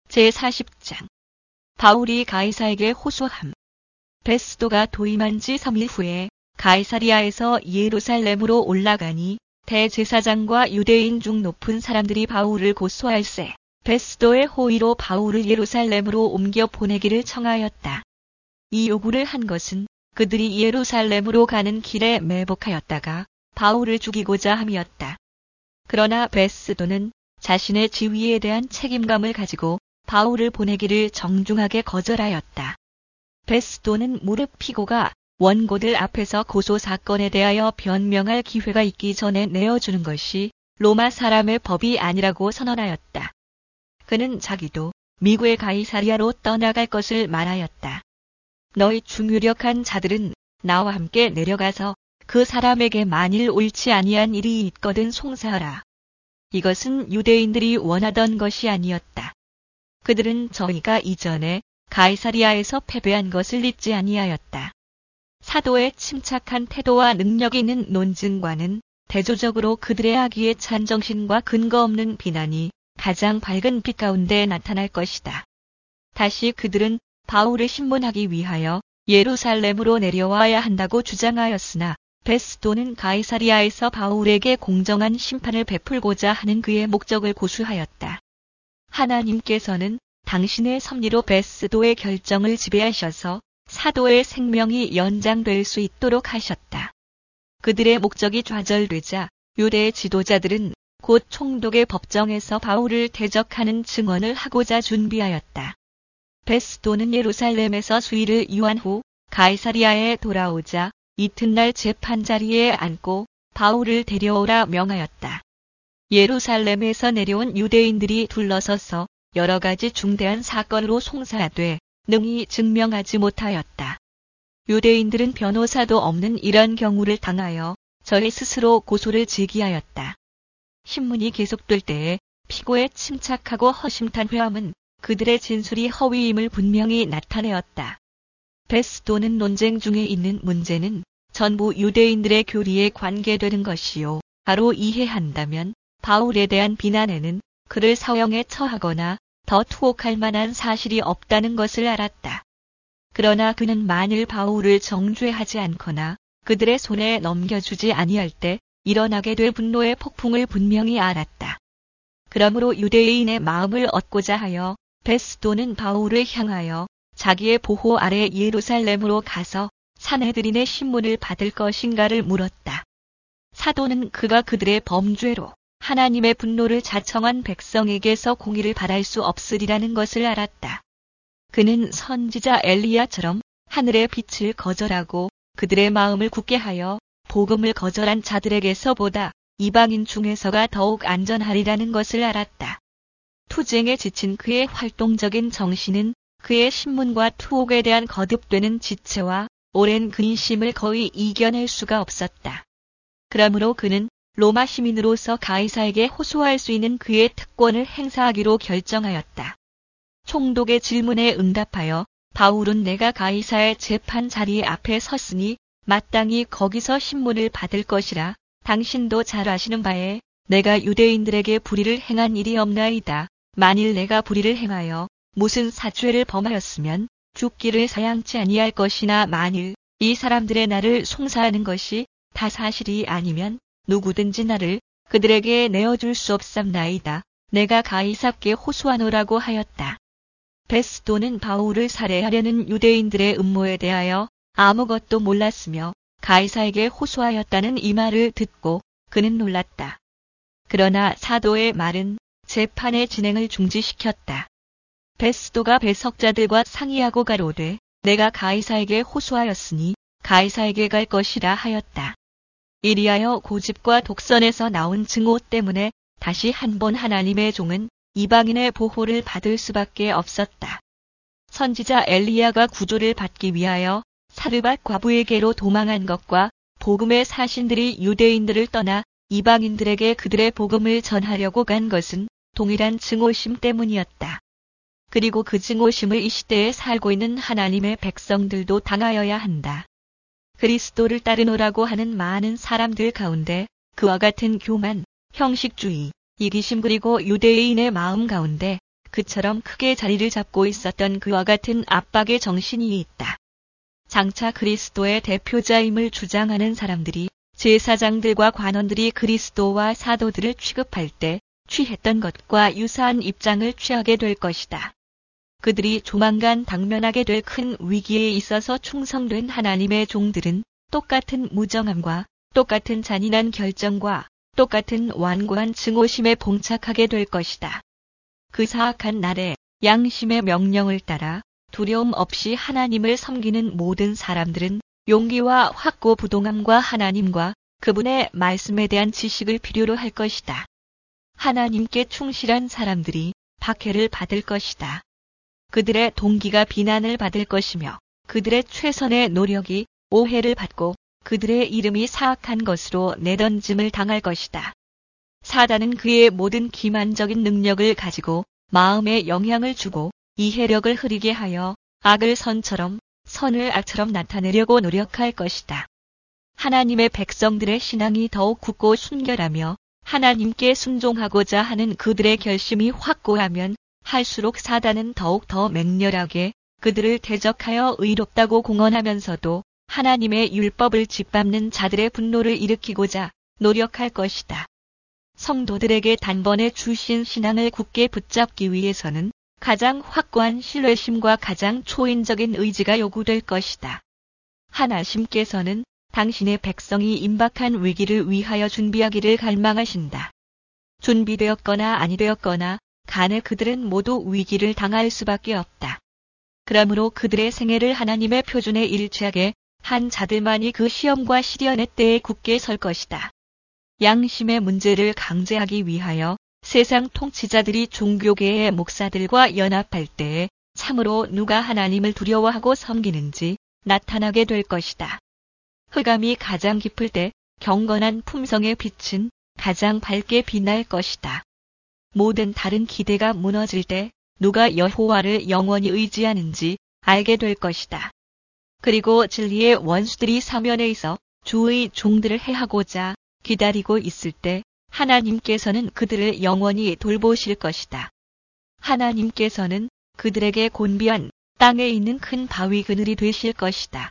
제40장 바울이 가이사에게 호소함. 베스도가 도임한 지 3일 후에 가이사리아에서 예루살렘으로 올라가니 대제사장과 유대인 중 높은 사람들이 바울을 고소할세 베스도의 호의로 바울을 예루살렘으로 옮겨 보내기를 청하였다. 이 요구를 한 것은 그들이 예루살렘으로 가는 길에 매복하였다가 바울을 죽이고자 함이었다. 그러나 베스도는 자신의 지위에 대한 책임감을 가지고 바울을 보내기를 정중하게 거절하였다. 베스도는 무릎 피고가 원고들 앞에서 고소 사건에 대하여 변명할 기회가 있기 전에 내어주는 것이 로마 사람의 법이 아니라고 선언하였다. 그는 자기도 미국의 가이사리아로 떠나갈 것을 말하였다. 너희 중유력한 자들은 나와 함께 내려가서 그 사람에게 만일 옳지 아니한 일이 있거든 송사하라. 이것은 유대인들이 원하던 것이 아니었다. 그들은 저희가 이전에 가이사리아에서 패배한 것을 잊지 아니하였다. 사도의 침착한 태도와 능력 있는 논증과는 대조적으로 그들의 악의에 찬 정신과 근거 없는 비난이 가장 밝은 빛 가운데 나타날 것이다. 다시 그들은 바울을 신문하기 위하여 예루살렘으로 내려와야 한다고 주장하였으나 베스도는 가이사리아에서 바울에게 공정한 심판을 베풀고자 하는 그의 목적을 고수하였다. 하나님께서는 당신의 섭리로 베스도의 결정을 지배하셔서 사도의 생명이 연장될 수 있도록 하셨다. 그들의 목적이 좌절되자 유대 지도자들은 곧 총독의 법정에서 바울을 대적하는 증언을 하고자 준비하였다. 베스도는 예루살렘에서 수일을 유한 후 가이사리아에 돌아오자 이튿날 재판 자리에 앉고 바울을 데려오라 명하였다. 예루살렘에서 내려온 유대인들이 둘러서서 여러 가지 중대한 사건으로 송사하되 능히 증명하지 못하였다. 유대인들은 변호사도 없는 이런 경우를 당하여 저희 스스로 고소를 제기하였다. 신문이 계속될 때에 피고의 침착하고 허심탄 회함은 그들의 진술이 허위임을 분명히 나타내었다. 베스도는 논쟁 중에 있는 문제는 전부 유대인들의 교리에 관계되는 것이요. 바로 이해한다면 바울에 대한 비난에는 그를 사형에 처하거나 더 투옥할 만한 사실이 없다는 것을 알았다. 그러나 그는 만일 바울을 정죄하지 않거나 그들의 손에 넘겨주지 아니할 때 일어나게 될 분노의 폭풍을 분명히 알았다. 그러므로 유대인의 마음을 얻고자 하여 베스도는 바울을 향하여 자기의 보호 아래 예루살렘으로 가서 사내들인의 신문을 받을 것인가를 물었다. 사도는 그가 그들의 범죄로 하나님의 분노를 자청한 백성에게서 공의를 바랄 수 없으리라는 것을 알았다. 그는 선지자 엘리야처럼 하늘의 빛을 거절하고 그들의 마음을 굳게 하여 복음을 거절한 자들에게서보다 이방인 중에서가 더욱 안전하리라는 것을 알았다. 투쟁에 지친 그의 활동적인 정신은 그의 신문과 투옥에 대한 거듭되는 지체와 오랜 근심을 거의 이겨낼 수가 없었다. 그러므로 그는 로마 시민으로서 가이사에게 호소할 수 있는 그의 특권을 행사하기로 결정하였다. 총독의 질문에 응답하여 바울은 내가 가이사의 재판 자리 앞에 섰으니 마땅히 거기서 신문을 받을 것이라 당신도 잘 아시는 바에 내가 유대인들에게 불의를 행한 일이 없나이다. 만일 내가 불의를 행하여 무슨 사죄를 범하였으면 죽기를 사양치 아니할 것이나 만일 이 사람들의 나를 송사하는 것이 다 사실이 아니면 누구든지 나를 그들에게 내어줄 수 없삼나이다. 내가 가이사께 호소하노라고 하였다. 베스도는 바울을 살해하려는 유대인들의 음모에 대하여 아무것도 몰랐으며 가이사에게 호소하였다는 이 말을 듣고 그는 놀랐다. 그러나 사도의 말은 재판의 진행을 중지시켰다. 베스도가 배석자들과 상의하고 가로되 내가 가이사에게 호소하였으니 가이사에게 갈 것이라 하였다. 이리하여 고집과 독선에서 나온 증오 때문에 다시 한번 하나님의 종은 이방인의 보호를 받을 수밖에 없었다. 선지자 엘리야가 구조를 받기 위하여 사르밧 과부에게로 도망한 것과 복음의 사신들이 유대인들을 떠나 이방인들에게 그들의 복음을 전하려고 간 것은 동일한 증오심 때문이었다. 그리고 그 증오심을 이 시대에 살고 있는 하나님의 백성들도 당하여야 한다. 그리스도를 따르노라고 하는 많은 사람들 가운데 그와 같은 교만, 형식주의, 이기심 그리고 유대인의 마음 가운데 그처럼 크게 자리를 잡고 있었던 그와 같은 압박의 정신이 있다. 장차 그리스도의 대표자임을 주장하는 사람들이 제사장들과 관원들이 그리스도와 사도들을 취급할 때 취했던 것과 유사한 입장을 취하게 될 것이다. 그들이 조만간 당면하게 될 큰 위기에 있어서 충성된 하나님의 종들은 똑같은 무정함과 똑같은 잔인한 결정과 똑같은 완고한 증오심에 봉착하게 될 것이다. 그 사악한 날에 양심의 명령을 따라 두려움 없이 하나님을 섬기는 모든 사람들은 용기와 확고부동함과 하나님과 그분의 말씀에 대한 지식을 필요로 할 것이다. 하나님께 충실한 사람들이 박해를 받을 것이다. 그들의 동기가 비난을 받을 것이며 그들의 최선의 노력이 오해를 받고 그들의 이름이 사악한 것으로 내던짐을 당할 것이다. 사단은 그의 모든 기만적인 능력을 가지고 마음에 영향을 주고 이해력을 흐리게 하여 악을 선처럼 선을 악처럼 나타내려고 노력할 것이다. 하나님의 백성들의 신앙이 더욱 굳고 순결하며 하나님께 순종하고자 하는 그들의 결심이 확고하면 할수록 사단은 더욱 더 맹렬하게 그들을 대적하여 의롭다고 공언하면서도 하나님의 율법을 짓밟는 자들의 분노를 일으키고자 노력할 것이다. 성도들에게 단번에 주신 신앙을 굳게 붙잡기 위해서는 가장 확고한 신뢰심과 가장 초인적인 의지가 요구될 것이다. 하나님께서는 당신의 백성이 임박한 위기를 위하여 준비하기를 갈망하신다. 준비되었거나 아니 되었거나 간에 그들은 모두 위기를 당할 수밖에 없다. 그러므로 그들의 생애를 하나님의 표준에 일치하게 한 자들만이 그 시험과 시련의 때에 굳게 설 것이다. 양심의 문제를 강제하기 위하여 세상 통치자들이 종교계의 목사들과 연합할 때에 참으로 누가 하나님을 두려워하고 섬기는지 나타나게 될 것이다. 흑암이 가장 깊을 때 경건한 품성의 빛은 가장 밝게 빛날 것이다. 모든 다른 기대가 무너질 때 누가 여호와를 영원히 의지하는지 알게 될 것이다. 그리고 진리의 원수들이 사면에 있어 주의 종들을 해하고자 기다리고 있을 때 하나님께서는 그들을 영원히 돌보실 것이다. 하나님께서는 그들에게 곤비한 땅에 있는 큰 바위 그늘이 되실 것이다.